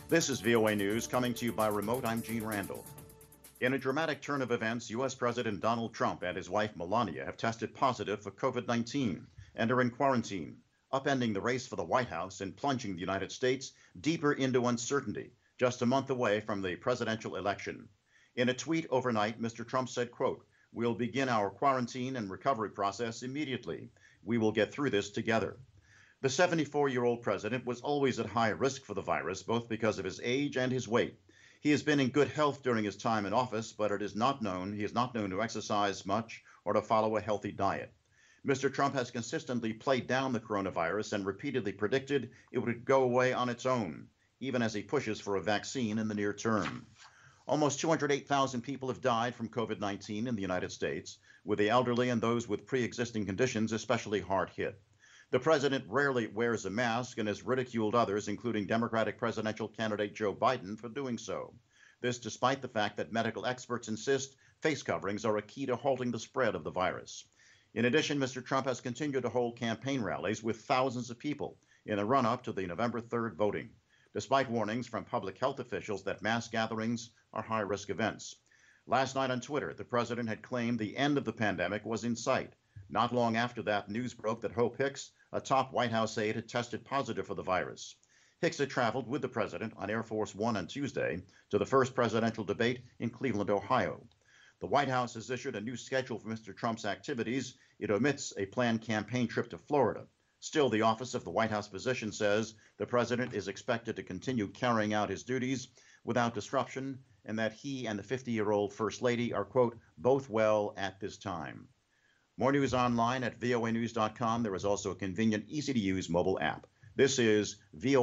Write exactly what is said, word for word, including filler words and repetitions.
This is V O A News coming to you by remote. I'm Gene Randall. In a dramatic turn of events, U S. President Donald Trump and his wife Melania have tested positive for COVID nineteen and are in quarantine, upending the race for the White House and plunging the United States deeper into uncertainty, just a month away from the presidential election. In a tweet overnight, Mister Trump said, quote, "We'll begin our quarantine and recovery process immediately. We will get through this together." The seventy-four-year-old president was always at high risk for the virus, both because of his age and his weight. He has been in good health during his time in office, but it is not known he is not known to exercise much or to follow a healthy diet. Mister Trump has consistently played down the coronavirus and repeatedly predicted it would go away on its own, even as he pushes for a vaccine in the near term. Almost two hundred eight thousand people have died from COVID nineteen in the United States, with the elderly and those with pre-existing conditions especially hard hit. The president rarely wears a mask and has ridiculed others, including Democratic presidential candidate Joe Biden, for doing so. This despite the fact that medical experts insist face coverings are a key to halting the spread of the virus. In addition, Mister Trump has continued to hold campaign rallies with thousands of people in the run-up to the November third voting, despite warnings from public health officials that mass gatherings are high-risk events. Last night on Twitter, the president had claimed the end of the pandemic was in sight. Not long after that, news broke that Hope Hicks, a top White House aide, had tested positive for the virus. Hicks had traveled with the president on Air Force One on Tuesday to the first presidential debate in Cleveland, Ohio. The White House has issued a new schedule for Mister Trump's activities. It omits a planned campaign trip to Florida. Still, the office of the White House physician says the president is expected to continue carrying out his duties without disruption and that he and the fifty-year-old First Lady are, quote, both well at this time. More news online at V O A news dot com. There is also a convenient, easy-to-use mobile app. This is V O A.